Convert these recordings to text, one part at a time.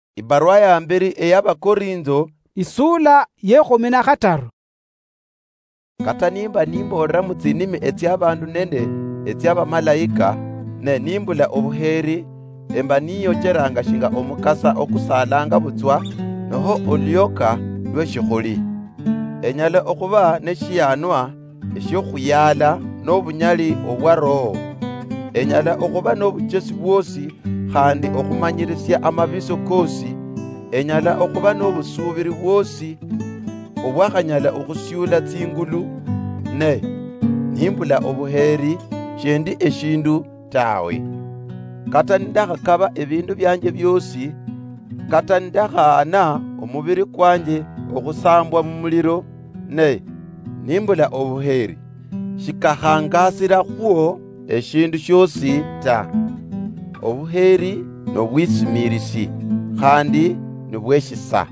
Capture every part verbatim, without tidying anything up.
Ibarua ya mbere ey'Abakorinto isula yekhumi na khataru. Kata nimba nimborera mu tsinimi etsy'abandu nende etsy'abamalayika ne nimbula obuheri emba niyocheranga shinga omukasa okusalanga butswa noho olyoka lw'eshikhuli. Enyala okhuba neshiyanwa esyokhuyala n'obunyali obwa roho. Enyala okhuba n'obuchesi bwosi khandi okhumanyirisya amabiso kosi. Enyala okhuba n'obusuubiri bwosi obwakhanyala okhusyula tsingulu ne nimbula obuheri shendi eshindu tawe. Kata nindakhakaba ebindu byanje byosi, kata nindakhana omubiri kwanje okhusambwa mu muliro ne nimbula obuheri, shikakhangasira khwo eshindu shosi ta. Obuheri nobwisimirisi khandi nibweshisa.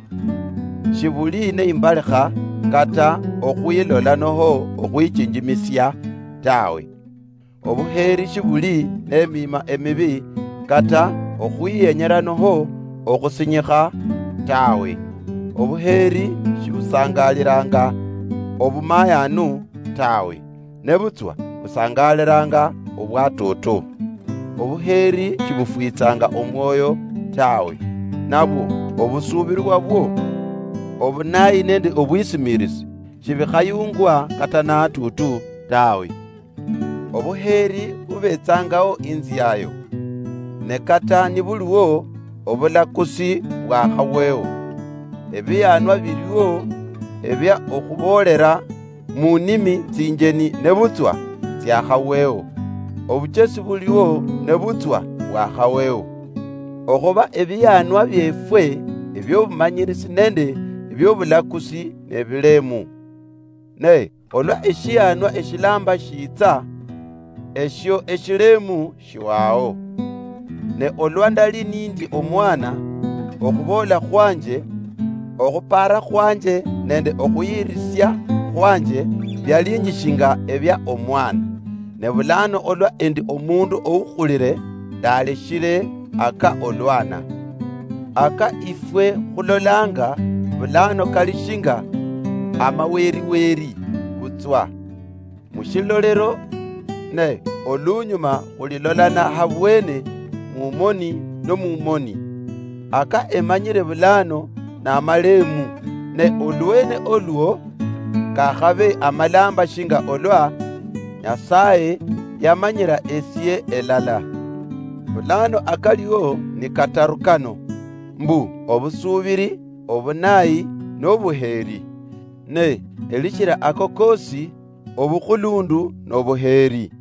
Shibuli neimbalikha kata okhwilola noho okhwichinjimisya tawe. Obuheri shibuli nemima emibi kata okhwiyenyera noho okhusinyikha tawe. Obuheri shibusangaliranga obumayanu tawe, nebutswa busangaliranga obwatoto. Obuheri shibufwitsanga omwoyo tawe, nabwo obusubirwa bwo obunayi nende obwisimirisi shibikhayungwa kata natutu tawe. Obuheri bubetsangawo inziyayo, ne kata nibuliwo obulakusi bwakhawewo. Ebiyanwa biliwo ebya okhubolera mu nimi tsinjeni nebutswa tsyakhawewo. Obuchesi buliwo nebutswa bwakhawewo. Okhuba ebiyanwa byefwe ebyobumanyirisi nende ebyobulakusi nebilemu. Ne olwa eshiyanwa eshilamba shitsa, esho eshilemu shiwawo. Ne olwa ndali nindi omwana, okhubola khwanje, okhupara khwanje nende okhuyirisya khwanje byalinyishinga ebya omwana. Ne bulano olwa endi omundu oukhulire ndaleshile aka olwana. Aka ifwe khulolanga bulano kalishinga amaweriweri butswa mushilolero ne olunyuma khulilolana habwene mumoni no mumoni. Aka emanyire bulano na amalemu ne olwene olwo kakhabe amalamba shinga olwa Nyasaye yamanyira esye elala. Bulano akaliwo ni katarukano mbu obusubiri, obunayi n'obuheri, ne elishira ako kosi obukhulundu n'obuheri.